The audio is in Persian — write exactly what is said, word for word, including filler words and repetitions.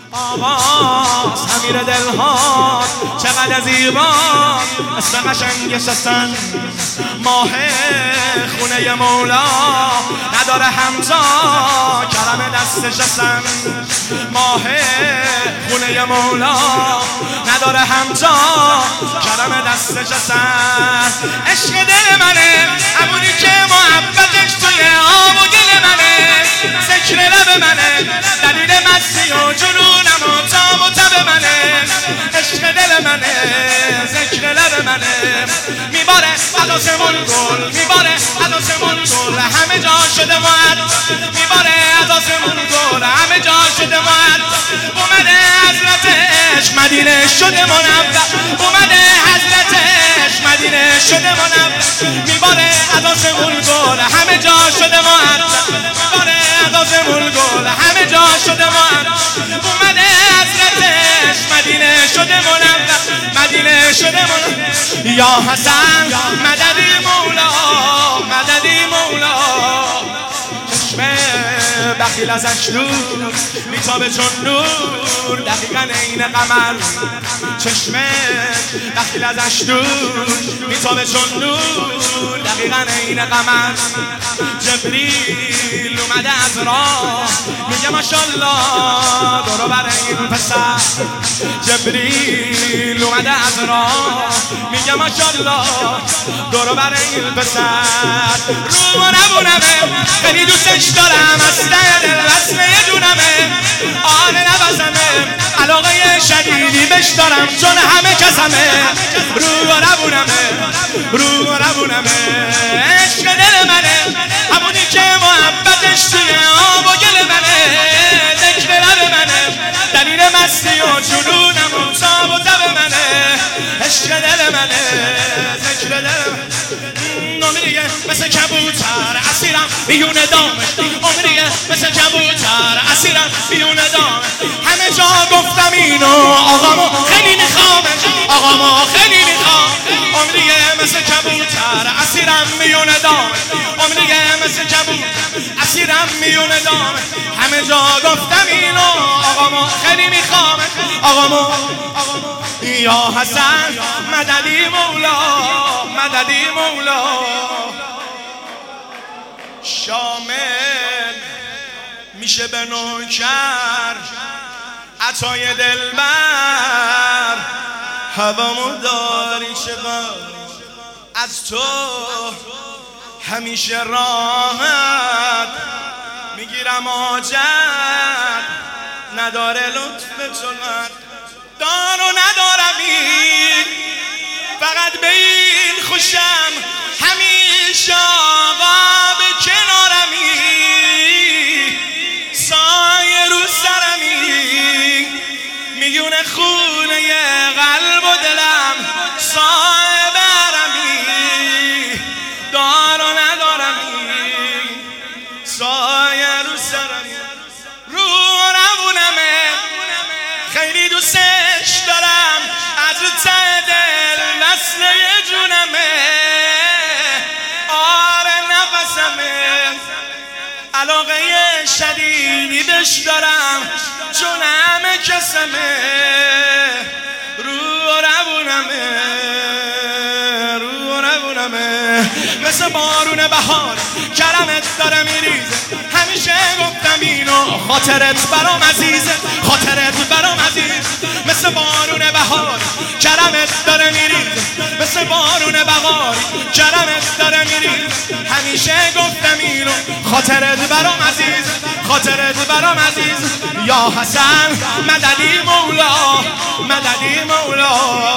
آواز امیر دلها چقدر زیبا اسم قشنگش هستن ماه خونه مولا نداره همتا کرم دستش هستن ماه خونه مولا نداره همتا کرم دستش هستن عشق دل منه همونی که محبتش توی آب و گل منه ذکر لب منه دلیل مستی و جنونم و تاب و تب منه عشق دل منه ذکر لب منه میباره از آسمون گل میباره از آسمون گل همه جا شده معد میباره از آسمون گل همه جا شده معد اومده حضرت عشق مدینه شده منور اومده حضرت عشق مدینه شده منور میباره از آسمون گل همه جا شده معد میباره از آسمون گل همه جا شده معد اومده حضرت عشق مدینه شده منور مدینه شده منور یا حسن مددی مولا مددی مولا چشمه بخیل ازش نور میتابه چون نور دقیقا عین قمر چشمه بخیل ازش نور میتابه چون نور دقیقا عین قمر جبریل اومده از راه میگه ماشالله دورو بر این پسر جبریل اومده از راه میگه ماشالله دورو بر این پسر رو نبونمه خیلی دوستش دارم از ته دل وصله جونمه آره نبزمه علاقه شدیدی بش دارم چون همه کسمه رو نبونمه رو نبونمه عشق دل منه همونی که محبتش توی آب و گل منه ذکر لب منه دلیل مستی و جنونم و تاب و تب منه عشق دل منه ذکر دل عمریه مثل کبوتر اسیرم بیون دامش عمریه مثل کبوتر اسیرم بیون دامش همه جا گفتم اینو آقامو خیلی میخوامش آقامو خیلی میخوام عمریه مثل کبوتر اسیرم بیون دامش عمریه مثل کبوتر اسیرم بیون دامش همه جا گفتم اینو آقامو خیلی میخوامش آقامو یا حسن مددی مولا مددی مولا شامل میشه به نوکر عطای دلبر هوامو داری چقدر از تو همیشه راحت میگیرم آجر نداره لطف تو دار و ندارمی فقط به این خوشم همیشه آقا به کنارمی سایه رو سرمی میونه خونه قلب و دلم سایه برمی دار و ندارمی سایه رو سرمی رو نبونمه خیلی دوستش دارم از رو ته دل وصله جونمه آره نفسمه علاقه شدیدی بش دارم چون همه کسمه رو ربونمه رو ربونمه مثل بارون بهار کرمت داره میریزه همیشه گفتم اینو خاطرت برام عزیزه خاطرت برام عزیز مثل بارون بهار کرمت داره میریزه مثل بارون بهار کرمت داره میریزه همیشه گفتم اینو خاطرت برام عزیز خاطرت برام عزیز یا حسن مددی مولا مددی مولا